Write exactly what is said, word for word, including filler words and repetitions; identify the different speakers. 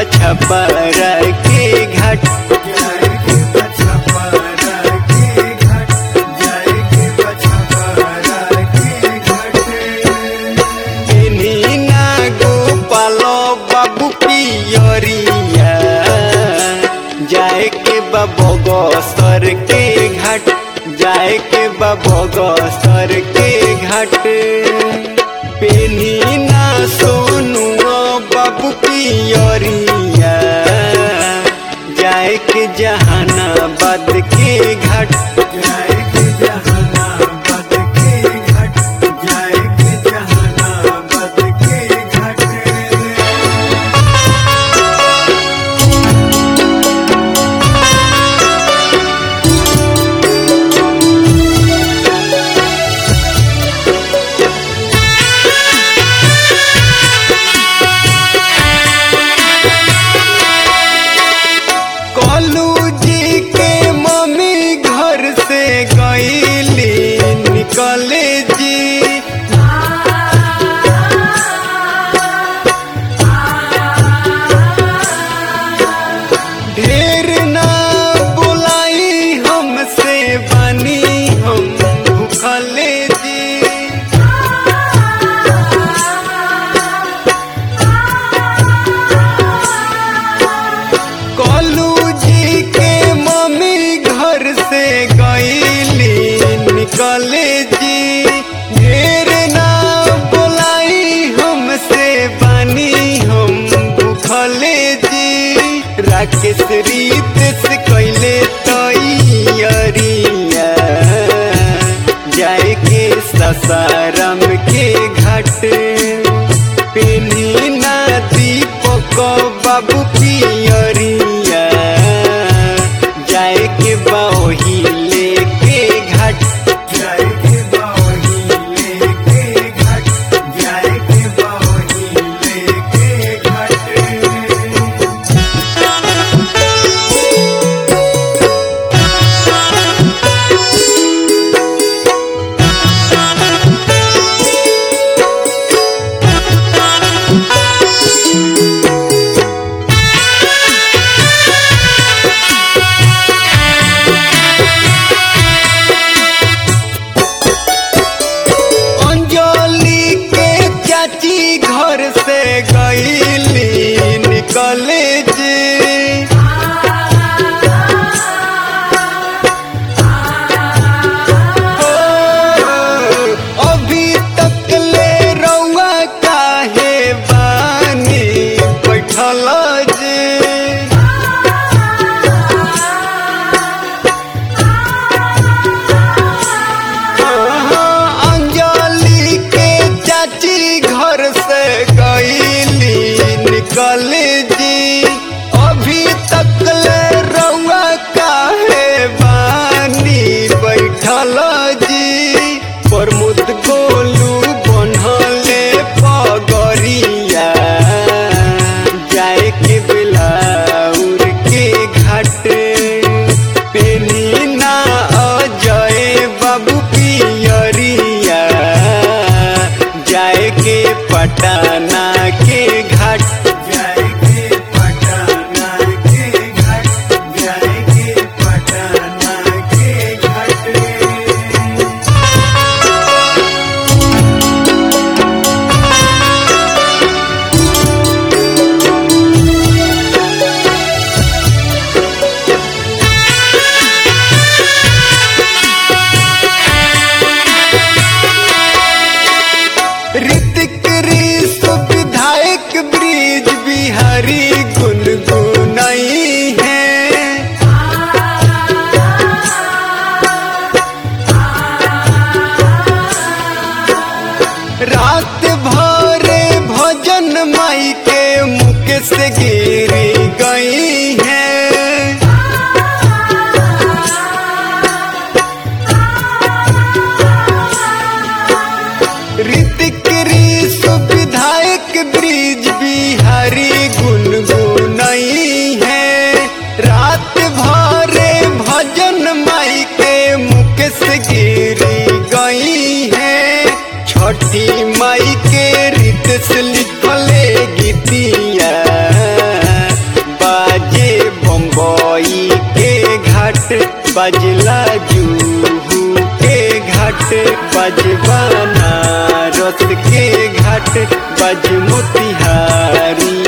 Speaker 1: बछपरा के घाट जाए के बगसर के घाट जाए के बगसर के घाट पेनी ना सोनू बाबू पियरिया जाए के जहानाबाद के घाट जाए के जहानाबाद के घाट जाए के जहानाबाद के घाट। कॉलेज ढेर ना बुलाई हमसे बनी हम भूखले जी कॉलू जी के मम्मी घर से गईली निकले जी ढेर ना बोलाई हमसे बानी हम भूखले जी राकेश रीत से कैले तैयारिया जाए के सासाराम के घाट पेनी ना दीपक बाबू पियरिया जाए के बाहिले के घाट जाए के बाहिले के घाट जाए के बाहिले के घाट। घर से गईली निकले जी अभी तक ले रउआ काहे बानी बैठल जी अंजलि के चाची घर से गईली निकले जी अभी तक ले रउआ काहे बानी बैठल जी प्रमोद गोलू बनले पगरिया जाए के बेलाउर के घाट पेनी ना अजय बाबू पियरिया जाए के पटना के घाट जाए के पटना के घाट जाए के पटना के घाट। ऋतिक विधायक ब्रिज बिहारी गुनगुनाई है रात भरे भजन माई के मुख से गिरी गई है ऋतिक विधायक ब्रिज बिहारी गुनगुनाई है रात भरे भजन माई के मुख से गिरी गई है छठी माई के रीत से लिखले गीतिया मकई के घाट बजला जूहू के घाट बज बनारस के घाट बज मोतिहारी